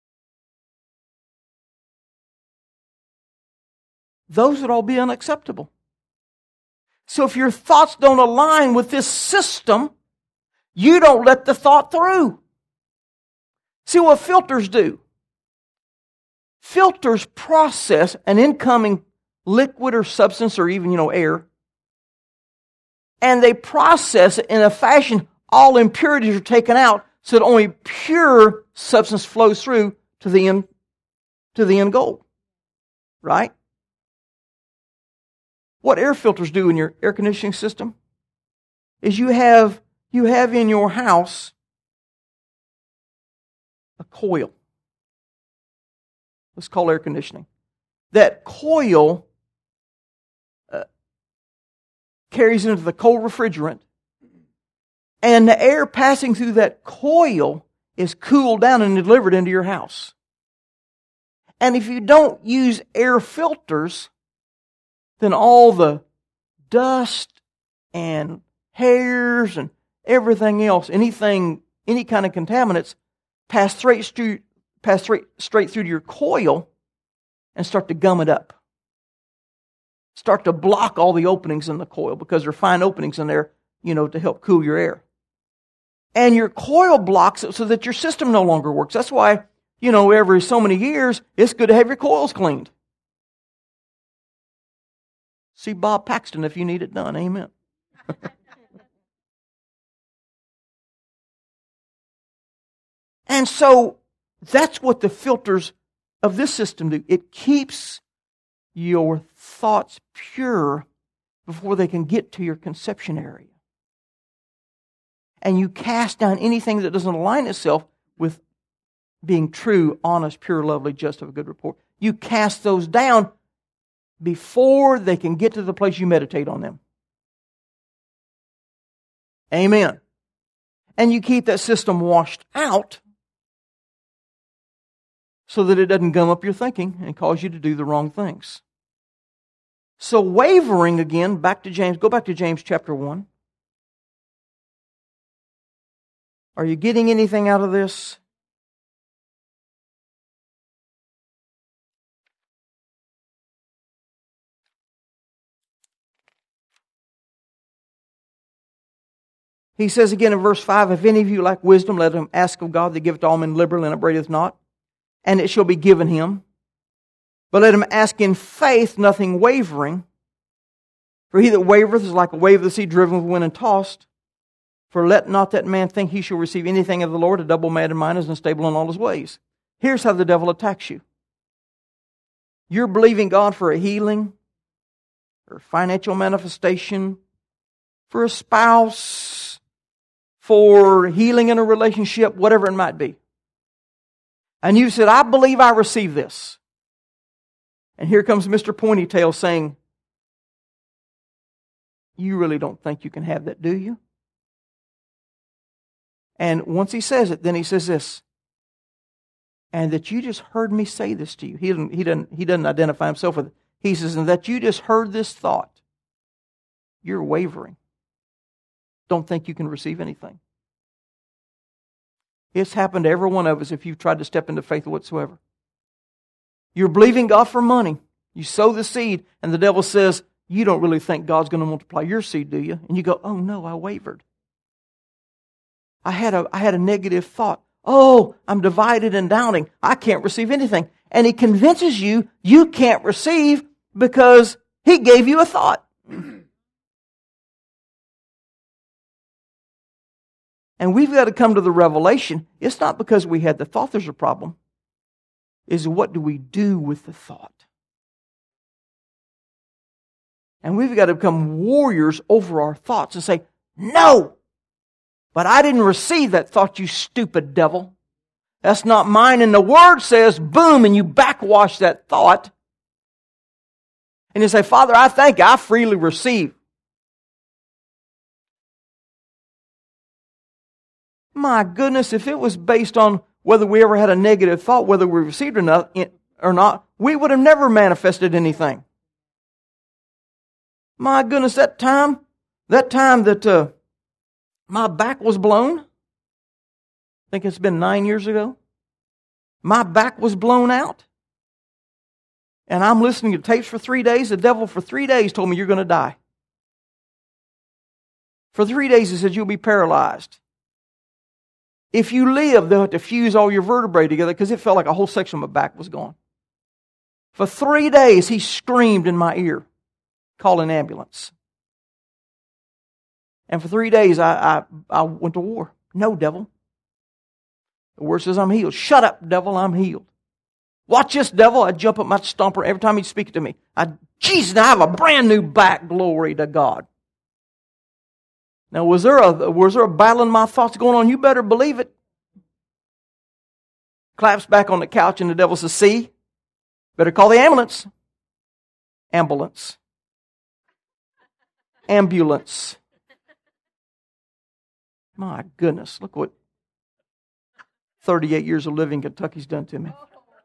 Speaker 1: Those would all be unacceptable. So if your thoughts don't align with this system, you don't let the thought through. See what filters do. Filters process an incoming liquid or substance or even, you know, air. And they process it in a fashion all impurities are taken out so that only pure substance flows through to the end, to the end goal. Right? What air filters do in your air conditioning system is you have, you have in your house a coil. Let's call air conditioning. That coil uh, carries into the cold refrigerant, and the air passing through that coil is cooled down and delivered into your house. And if you don't use air filters, then all the dust and hairs and everything else, anything, any kind of contaminants, pass straight through, pass straight, straight through to your coil and start to gum it up. Start to block all the openings in the coil because there are fine openings in there, you know, to help cool your air. And your coil blocks it so that your system no longer works. That's why, you know, every so many years, it's good to have your coils cleaned. See Bob Paxton if you need it done. Amen. And so that's what the filters of this system do. It keeps your thoughts pure before they can get to your conception area. And you cast down anything that doesn't align itself with being true, honest, pure, lovely, just of a good report. You cast those down before they can get to the place you meditate on them. Amen. And you keep that system washed out so that it doesn't gum up your thinking and cause you to do the wrong things. So wavering again, back to James, go back to James chapter one. Are you getting anything out of this? He says again in verse five, if any of you lack wisdom, let him ask of God that giveth to all men liberally and upbraideth not, and it shall be given him. But let him ask in faith, nothing wavering. For he that wavereth is like a wave of the sea driven with wind and tossed. For let not that man think he shall receive anything of the Lord. A double-minded mind is unstable in all his ways. Here's how the devil attacks you. You're believing God for a healing, or financial manifestation, for a spouse, for healing in a relationship, whatever it might be. And you said, I believe I receive this. And here comes Mister Pointytail saying, you really don't think you can have that, do you? And once he says it, then he says this, and that you just heard me say this to you. He doesn't, he doesn't, he doesn't identify himself with it. He says, and that you just heard this thought. You're wavering. Don't think you can receive anything. It's happened to every one of us if you've tried to step into faith whatsoever. You're believing God for money. You sow the seed, and the devil says, you don't really think God's going to multiply your seed, do you? And you go, oh no, I wavered. I had a, I had a negative thought. Oh, I'm divided and doubting. I can't receive anything. And He convinces you you can't receive because He gave you a thought. And we've got to come to the revelation. It's not because we had the thought there's a problem. It's what do we do with the thought? And we've got to become warriors over our thoughts and say, no! But I didn't receive that thought, you stupid devil. That's not mine. And the Word says, boom, and you backwash that thought. And you say, Father, I thank you. I freely receive. My goodness, if it was based on whether we ever had a negative thought, whether we received or not, or not, we would have never manifested anything. My goodness, that time, that time that uh, my back was blown, I think it's been nine years ago, my back was blown out. And I'm listening to tapes for three days. The devil for three days told me you're going to die. For three days he said you'll be paralyzed. If you live, they'll have to fuse all your vertebrae together because it felt like a whole section of my back was gone. For three days, he screamed in my ear, call an ambulance. And for three days, I, I, I went to war. No, devil. The Word says I'm healed. Shut up, devil, I'm healed. Watch this, devil. I'd jump up my stomper every time he'd speak to me. I'd, Jesus, I have a brand new back, glory to God. Now, was there a was there a battle in my thoughts going on? You better believe it. Claps back on the couch and the devil says, see, better call the ambulance. Ambulance. Ambulance. My goodness, look what thirty-eight years of living in Kentucky's done to me.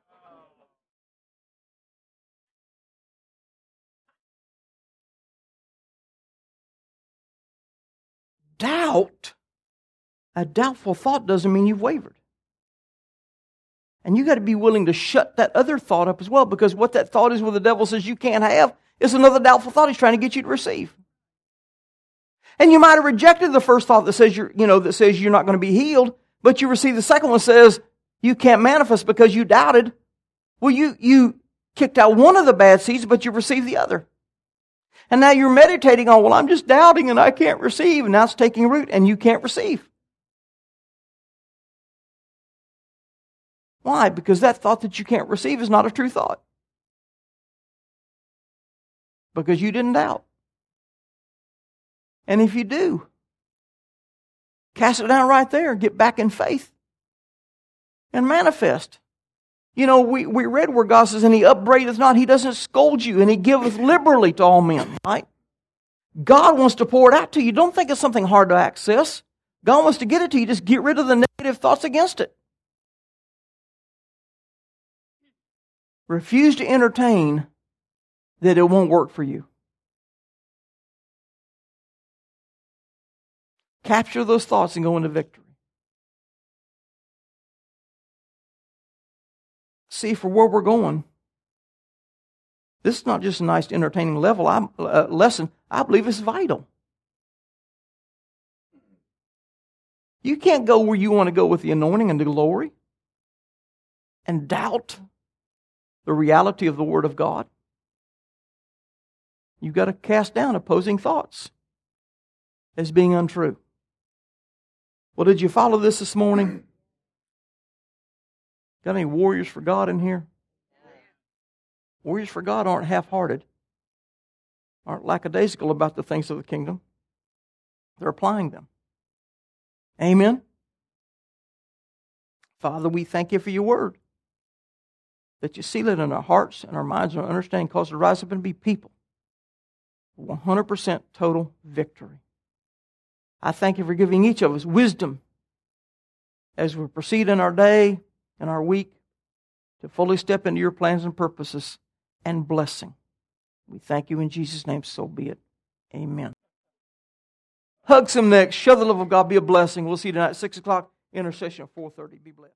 Speaker 1: Doubt, a doubtful thought doesn't mean you've wavered. And you got to be willing to shut that other thought up as well, because what that thought is, what the devil says you can't have, is another doubtful thought he's trying to get you to receive. And you might have rejected the first thought that says you're, you know, that says you're not going to be healed, but you receive the second one that says you can't manifest because you doubted. Well, you you kicked out one of the bad seeds, but you received the other. And now you're meditating on, well, I'm just doubting and I can't receive. And now it's taking root and you can't receive. Why? Because that thought that you can't receive is not a true thought. Because you didn't doubt. And if you do, cast it down right there. Get back in faith. And manifest. You know, we, we read where God says, and He upbraideth not, He doesn't scold you, and He giveth liberally to all men, right? God wants to pour it out to you. Don't think it's something hard to access. God wants to get it to you. Just get rid of the negative thoughts against it. Refuse to entertain that it won't work for you. Capture those thoughts and go into victory. See, for where we're going, this is not just a nice, entertaining level I'm, uh, lesson. I believe it's vital. You can't go where you want to go with the anointing and the glory and doubt the reality of the Word of God. You've got to cast down opposing thoughts as being untrue. Well, did you follow this this morning? Got any warriors for God in here? Warriors for God aren't half-hearted, aren't lackadaisical about the things of the kingdom. They're applying them. Amen? Father, we thank you for your word. That you seal it in our hearts and our minds and our understanding, cause us to rise up and be people. one hundred percent total victory. I thank you for giving each of us wisdom as we proceed in our day and our week to fully step into your plans and purposes and blessing. We thank you in Jesus' name, so be it. Amen. Hug some necks. Show the love of God. Be a blessing. We'll see you tonight at six o'clock. Intercession at four thirty. Be blessed.